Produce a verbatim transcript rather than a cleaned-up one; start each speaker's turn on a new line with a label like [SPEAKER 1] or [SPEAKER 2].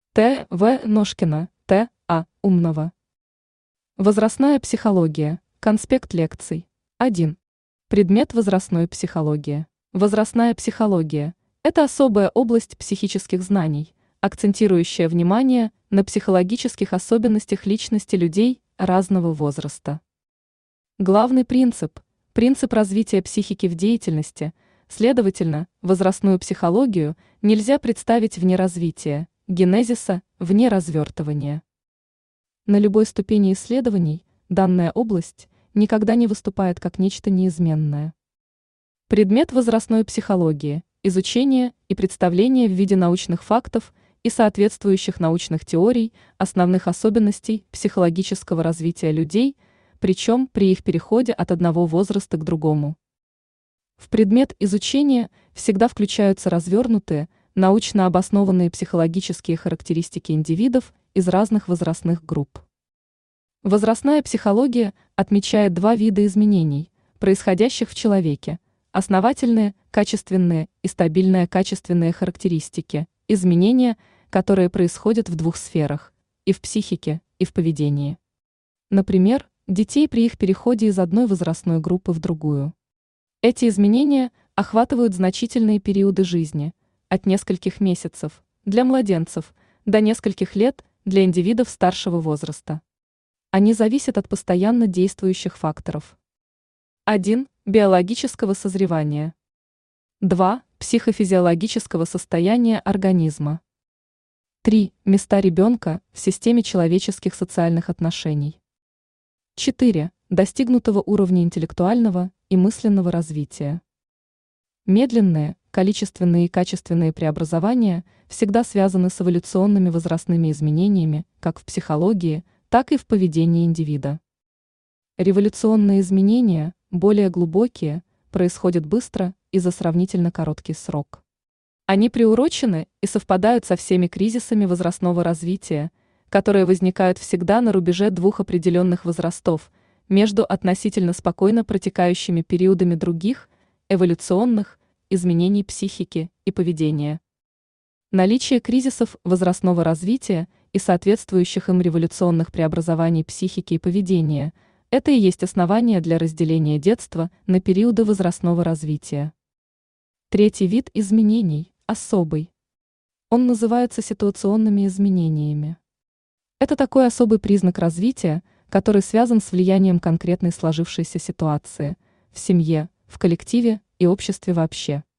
[SPEAKER 1] Т. В. Ножкина, Т. А. Умного. Возрастная психология. Конспект лекций. один. Предмет возрастной психологии. Возрастная психология – это особая область психических знаний, акцентирующая внимание на психологических особенностях личности людей разного возраста. Главный принцип – принцип развития психики в деятельности, следовательно, возрастную психологию нельзя представить вне развития, генезиса, вне развертывания. На любой ступени исследований данная область никогда не выступает как нечто неизменное. Предмет возрастной психологии – изучение и представление в виде научных фактов и соответствующих научных теорий основных особенностей психологического развития людей, причем при их переходе от одного возраста к другому. В предмет изучения всегда включаются развернутые, научно обоснованные психологические характеристики индивидов из разных возрастных групп. Возрастная психология отмечает два вида изменений, происходящих в человеке: основательные, качественные и стабильные качественные характеристики, изменения, которые происходят в двух сферах – и в психике, и в поведении. Например, детей при их переходе из одной возрастной группы в другую. Эти изменения охватывают значительные периоды жизни, от нескольких месяцев для младенцев до нескольких лет для индивидов старшего возраста. Они зависят от постоянно действующих факторов. один. Биологического созревания. два. Психофизиологического состояния организма. три. Места ребенка в системе человеческих социальных отношений. четыре. Достигнутого уровня интеллектуального и мысленного развития. Медленные, количественные и качественные преобразования всегда связаны с эволюционными возрастными изменениями как в психологии, так и в поведении индивида. Революционные изменения, более глубокие, происходят быстро и за сравнительно короткий срок. Они приурочены и совпадают со всеми кризисами возрастного развития, которые возникают всегда на рубеже двух определенных возрастов, между относительно спокойно протекающими периодами других, эволюционных, изменений психики и поведения. Наличие кризисов возрастного развития и соответствующих им революционных преобразований психики и поведения – это и есть основание для разделения детства на периоды возрастного развития. Третий вид изменений – особый. Он называется ситуационными изменениями. Это такой особый признак развития, который связан с влиянием конкретной сложившейся ситуации в семье, в коллективе и обществе вообще.